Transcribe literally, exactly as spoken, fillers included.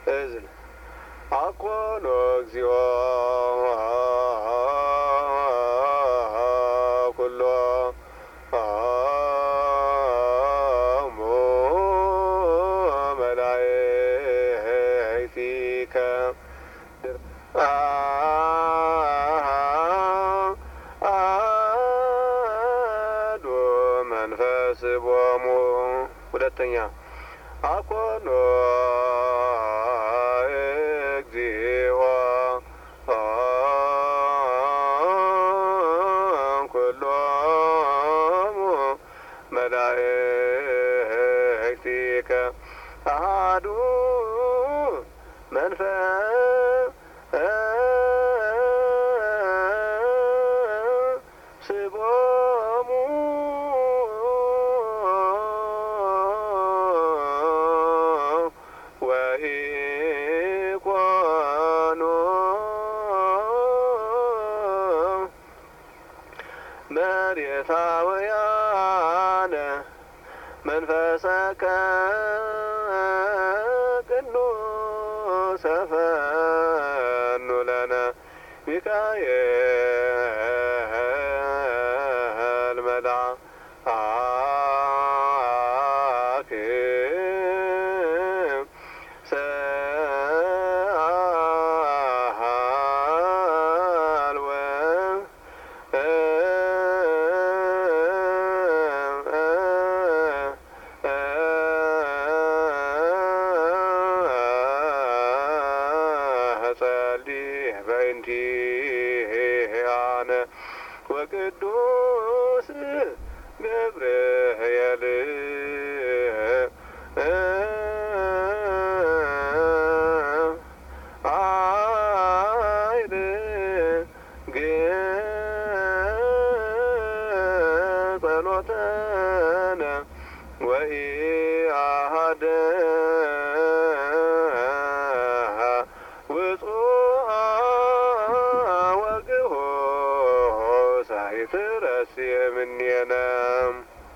እዝል አኮኖ እግዚኦ ኩሎ መላእክቲከ አሐዱ መንፈስ ቦሙ። ሁለተኛ አኮኖ እግዚኦ ኩሎሙ መላእክቲከ አሐዱ መንፈስ ቦሙ ወኢኮኑ መሬታውያነ መንፈሰከ ቅዱሰ ፈኑ ለነ ሚካኤል መልአክ ሰአልወ ጸልይ በእንቲአነ ወቅዱስ ገብርኤል አይል ጸሎተነ ወኢአሐደ ውጹአ ወግሆ ሳይትረስየ እምኔነ